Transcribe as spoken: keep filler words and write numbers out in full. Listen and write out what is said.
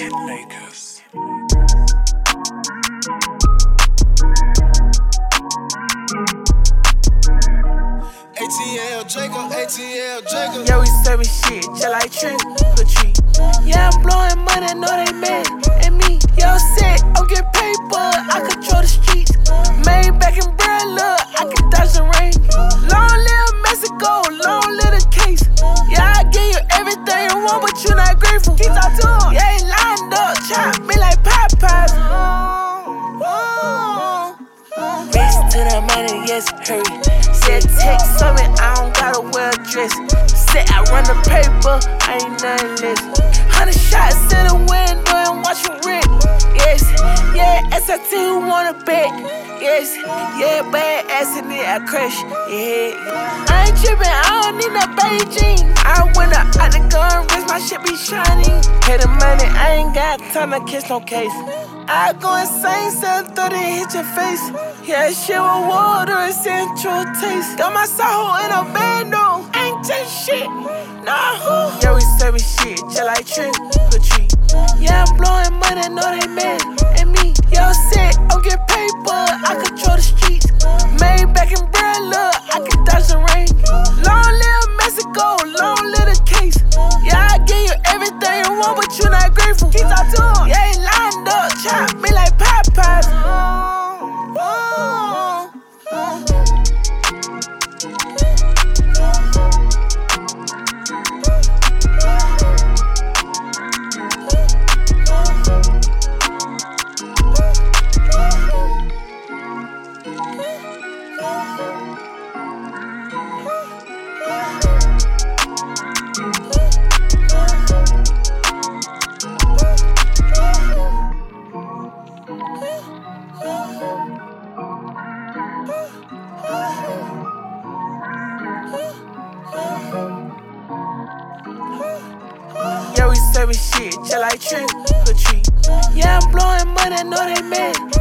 Hitmakers. A T L Jacob, A T L Jacob. Yeah, we serving shit just like Trick or Treat. Yeah, I'm blowing money, know they mad at me. Yo, set, I'm getting paper, I control the streets. Made back in Brilla, I can dodge the rain. Long live Mexico, long live the case. Yeah, I give you everything you want, but you not grateful. Keep talking to him. Yeah, he lined up, chop me like Popeyes. Race to the money, yes, hurry. Said take something, I don't gotta wear a dress. Said I run the paper, I ain't nothing less. Hundred shots in the window and watch you rip. Yes, yeah, S I T who wanna bet. Yes, yeah, bad ass in it, I crash. Yeah, I ain't trippin', I don't need no Beijing. I went out the gun, wrist, my shit be shining. Pay the money, I ain't got time to catch no case. I go insane, seven thirty, hit your face. Yeah, shit with water, it's central taste. Got my soul in a bando, ain't just shit, nah who? Yeah, we serving shit, just like Trick or Treat. Yeah, I'm blowing money, know they mad at me. Yo, set, I'm getting paper, I control the streets. Made back in Brilla, I can dodge the rain. Long live Mexico, long live the case. Yeah, I give you everything you want, but you not grateful. Keep talking to him. Yeah, he lined up, chop me like Popeyes. Yeah, we serving shit just like Trick or Treat. Yeah, I'm blowing money, know they mad